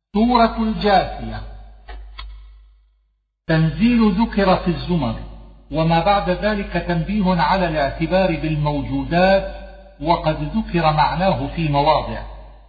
سورة الجاثية. تنزيل ذكر في الزمر، وما بعد ذلك تنبيه على الاعتبار بالموجودات، وقد ذكر معناه في مواضع.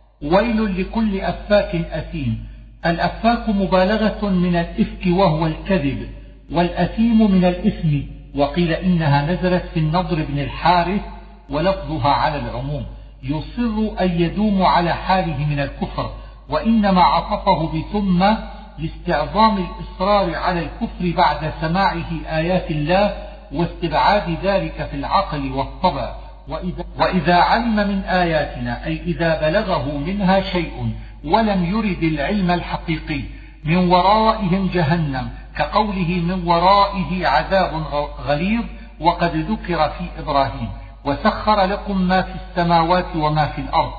ويل لكل أفاك أثيم. الأفاك مبالغة من الإفك وهو الكذب، والأثيم من الإثم. وقيل إنها نزلت في النضر بن الحارث، ولفظها على العموم، يصر أن يدوم على حاله من الكفر، وإنما عطفه بثم لاستعظام الإصرار على الكفر بعد سماعه آيات الله واستبعاد ذلك في العقل والطبع. وإذا علم من آياتنا، أي إذا بلغه منها شيء ولم يرد العلم الحقيقي، من ورائهم جهنم، كقوله من ورائه عذاب غليظ، وقد ذكر في إبراهيم وسخر لكم ما في السماوات وما في الأرض،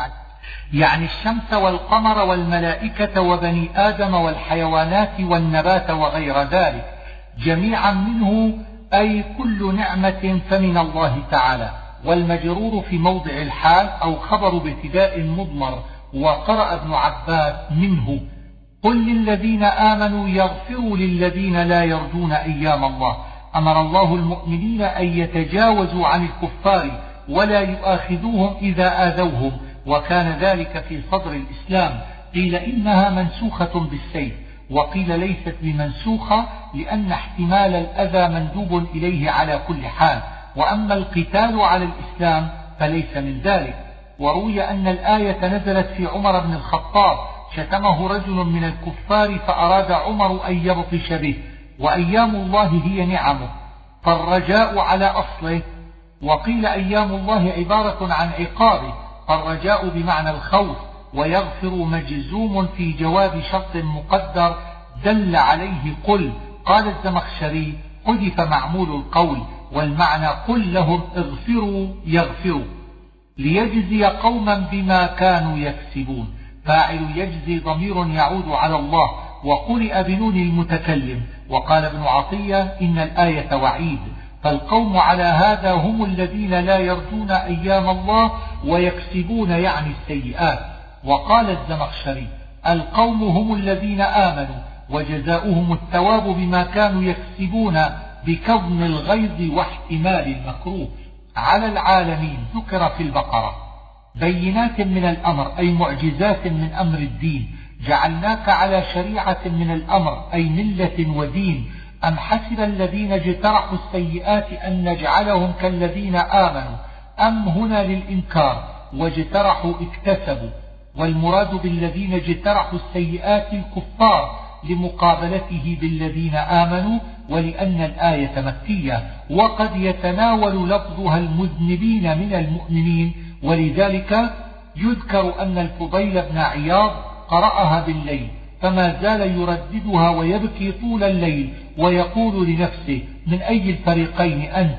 يعني الشمس والقمر والملائكة وبني آدم والحيوانات والنبات وغير ذلك جميعا منه، أي كل نعمة فمن الله تعالى. والمجرور في موضع الحال أو خبر بابتداء مضمر. وقرأ ابن عباس منه قل للذين آمنوا يغفروا للذين لا يرجون أيام الله. أمر الله المؤمنين أن يتجاوزوا عن الكفار ولا يؤاخذوهم إذا آذوهم، وكان ذلك في صدر الإسلام. قيل إنها منسوخة بالسيف، وقيل ليست بمنسوخة لأن احتمال الأذى مندوب إليه على كل حال. وأما القتال على الإسلام فليس من ذلك. وروي أن الآية نزلت في عمر بن الخطاب، شتمه رجل من الكفار فأراد عمر أن يبطش به، وأيام الله هي نعمه، فالرجاء على أصله. وقيل أيام الله عبارة عن عقابه، فالرجاء بمعنى الخوف، ويغفر مجزوم في جواب شرط مقدر دل عليه قل. قال الزمخشري حذف معمول القول، والمعنى قل لهم اغفروا يغفروا، ليجزي قوما بما كانوا يكسبون. فاعل يجزي ضمير يعود على الله، وقرئ بنون المتكلم. وقال ابن عطية إن الآية وعيد، فالقوم على هذا هم الذين لا يرجون أيام الله ويكسبون يعني السيئات. وقال الزمخشري القوم هم الذين آمنوا، وجزاؤهم الثواب بما كانوا يكسبون بكظم الغيظ واحتمال المكروه. على العالمين ذكر في البقرة بينات من الأمر، أي معجزات من أمر الدين. جعلناك على شريعة من الأمر، أي ملة ودين. أم حسب الذين اجترحوا السيئات أن نجعلهم كالذين آمنوا. أم هنا للإنكار، واجترحوا اكتسبوا، والمراد بالذين اجترحوا السيئات الكفار لمقابلته بالذين آمنوا، ولأن الآية مكية، وقد يتناول لفظها المذنبين من المؤمنين، ولذلك يذكر أن الفضيل بن عياض قرأها بالليل فما زال يرددها ويبكي طول الليل، ويقول لنفسه من أي الفريقين أنت.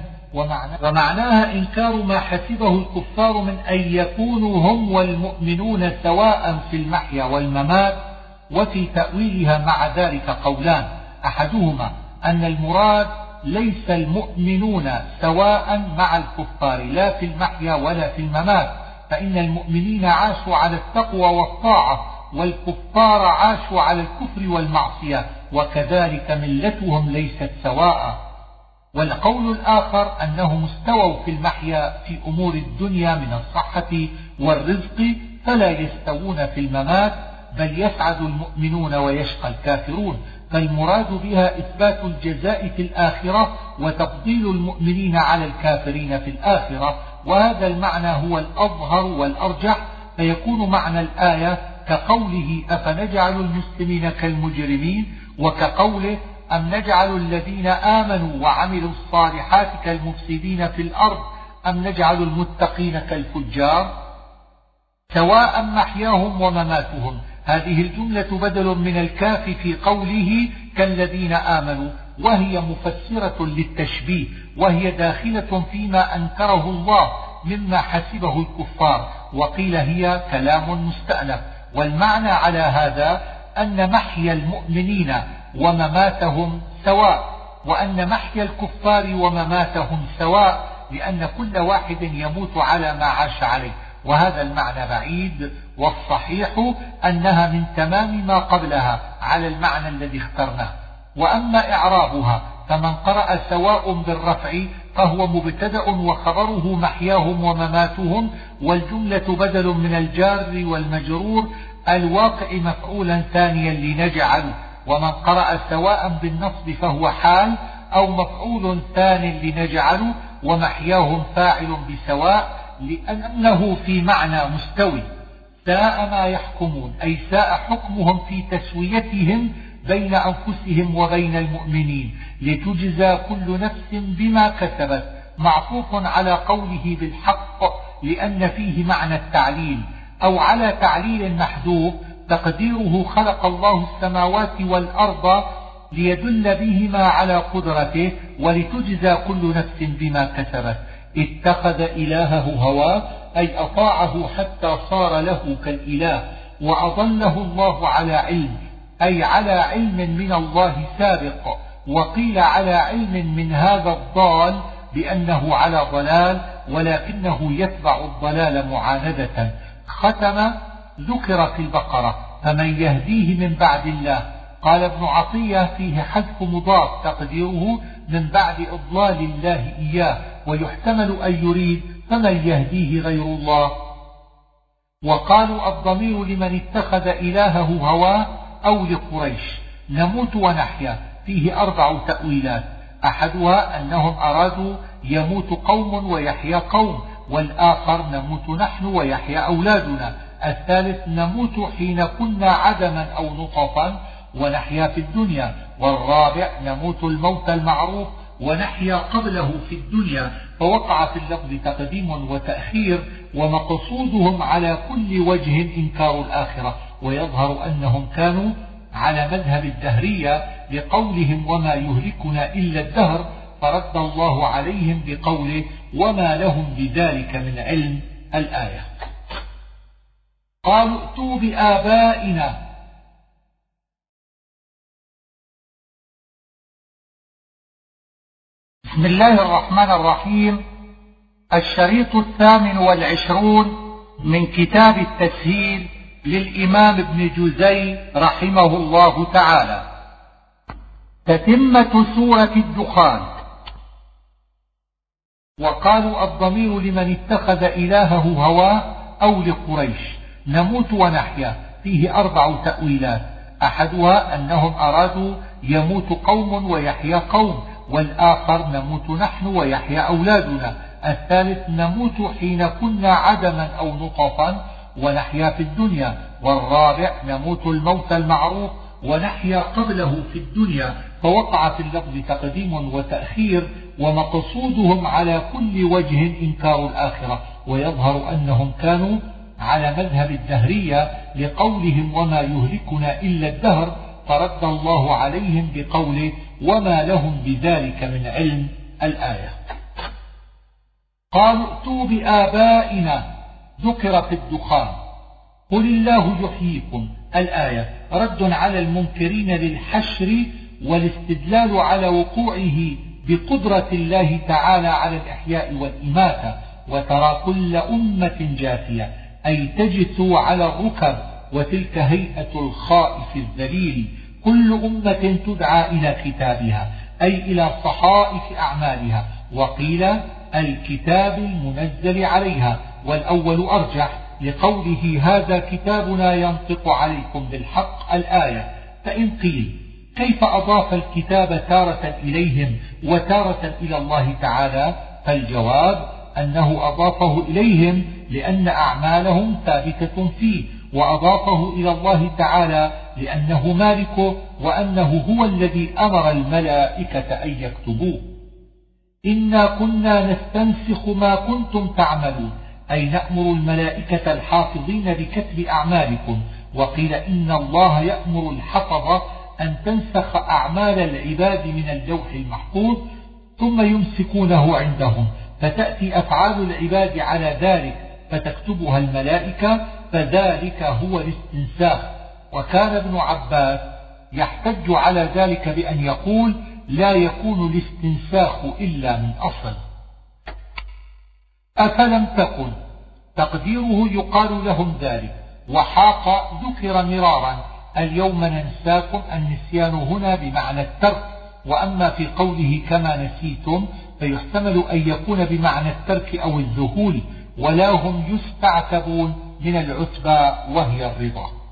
ومعناها إنكار ما حسبه الكفار من أن يكونوا هم والمؤمنون سواء في المحيا والممات. وفي تأويلها مع ذلك قولان، أحدهما أن المراد ليس المؤمنون سواء مع الكفار لا في المحيا ولا في الممات، فإن المؤمنين عاشوا على التقوى والطاعة، والكفار عاشوا على الكفر والمعصية، وكذلك ملتهم ليست سواء. والقول الآخر أنهم استووا في المحيا في أمور الدنيا من الصحة والرزق، فلا يستوون في الممات، بل يسعد المؤمنون ويشقى الكافرون. فالمراد بها إثبات الجزاء في الآخرة، وتفضيل المؤمنين على الكافرين في الآخرة. وهذا المعنى هو الأظهر والأرجح، فيكون معنى الآية كقوله أفنجعل المسلمين كالمجرمين، وكقوله أم نجعل الذين آمنوا وعملوا الصالحات كالمفسدين في الأرض أم نجعل المتقين كالفجار سواء محياهم ومماتهم. هذه الجملة بدل من الكاف في قوله كالذين آمنوا، وهي مفسرة للتشبيه، وهي داخلة فيما أنكره الله مما حسبه الكفار. وقيل هي كلام مستأنف. والمعنى على هذا أن محيا المؤمنين ومماتهم سواء، وأن محيا الكفار ومماتهم سواء، لأن كل واحد يموت على ما عاش عليه. وهذا المعنى بعيد، والصحيح أنها من تمام ما قبلها على المعنى الذي اخترناه. وأما إعرابها فمن قرأ سواء بالرفع فهو مبتدأ وخبره محياهم ومماتهم، والجملة بدل من الجار والمجرور الواقع مفعولا ثانيا لنجعل. ومن قرأ سواء بالنصب فهو حال أو مفعول ثان لنجعل، ومحياهم فاعل بسواء لأنه في معنى مستوي. ساء ما يحكمون أي ساء حكمهم في تسويتهم بين أنفسهم وبين المؤمنين، لتجزى كل نفس بما كسبت، معطوف على قوله بالحق لأن فيه معنى التعليل، أو على تعليل محذوف تقديره خلق الله السماوات والأرض ليدل بهما على قدرته ولتجزى كل نفس بما كسبت. اتخذ إلهه هواه أي أطاعه حتى صار له كالإله، وأضله الله على علم أي على علم من الله سابق، وقيل على علم من هذا الضال بأنه على ضلال ولكنه يتبع الضلال معاندة. ختم ذكر في البقرة فمن يهديه من بعد الله. قال ابن عطية فيه حذف مضاف تقديره من بعد إضلال الله إياه، ويحتمل أن يريد فمن يهديه غير الله. وقالوا الضمير لمن اتخذ إلهه هواه أو لقريش. نموت ونحيا فيه 4 تأويلات، أحدها أنهم أرادوا يموت قوم ويحيا قوم، والآخر نموت نحن ويحيا أولادنا، الثالث نموت حين كنا عدما أو نطفا ونحيا في الدنيا، والرابع نموت الموت المعروف ونحيا قبله في الدنيا. فوقع في اللفظ تقديم وتأخير، ومقصودهم على كل وجه إنكار الآخرة، ويظهر أنهم كانوا على مذهب الدهرية لقولهم وما يهلكنا إلا الدهر، فرد الله عليهم بقوله وما لهم بذلك من علم الآية. قالوا ائتوا بآبائنا. بسم الله الرحمن الرحيم. الشريط 28 من كتاب التسهيل للإمام ابن جزي رحمه الله تعالى. تتمة سورة الدخان. وقالوا الضمير لمن اتخذ إلهه هواه أو لقريش. نموت ونحيا فيه 4 تأويلات، أحدها أنهم أرادوا يموت قوم ويحيا قوم، والآخر نموت نحن ويحيا أولادنا، الثالث نموت حين كنا عدما أو نطفا ونحيا في الدنيا، والرابع نموت الموت المعروف ونحيا قبله في الدنيا. فوقع في اللفظ تقديم وتأخير، ومقصودهم على كل وجه إنكار الآخرة، ويظهر أنهم كانوا على مذهب الدهرية لقولهم وما يهلكنا إلا الدهر، فرد الله عليهم بقوله وما لهم بذلك من علم الآية. قالوا ائتوا بآبائنا. ذكر في الدخان. قل الله يحييكم الآية رد على المنكرين للحشر والاستدلال على وقوعه بقدرة الله تعالى على الإحياء والإماتة. وترى كل أمة جاثية أي تجثو على الركب، وتلك هيئة الخائف الذليل. كل أمة تدعى إلى كتابها أي إلى صحائف أعمالها، وقيل الكتاب المنزل عليها، والأول أرجح لقوله هذا كتابنا ينطق عليكم بالحق الآية. فإن قيل كيف أضاف الكتاب تارة إليهم وتارة إلى الله تعالى؟ فالجواب أنه أضافه إليهم لأن أعمالهم ثابتة فيه، وأضافه إلى الله تعالى لأنه مالكه، وأنه هو الذي أمر الملائكة أن يكتبوه. إنا كنا نستنسخ ما كنتم تعملون أي نأمر الملائكة الحافظين بكتب أعمالكم. وقيل إن الله يأمر الحفظة أن تنسخ أعمال العباد من اللوح المحفوظ ثم يمسكونه عندهم، فتأتي أفعال العباد على ذلك فتكتبها الملائكة، فذلك هو الاستنساخ. وكان ابن عباس يحتج على ذلك بأن يقول لا يكون الاستنساخ إلا من أصل. أفلم تكن تقديره يقال لهم ذلك. وحاق ذكر مرارا اليوم ننساكم، النسيان هنا بمعنى الترك، وأما في قوله كما نسيتم فيحتمل أن يكون بمعنى الترك أو الذهول، ولا هم يستعتبون من العتبى وهي الرضا.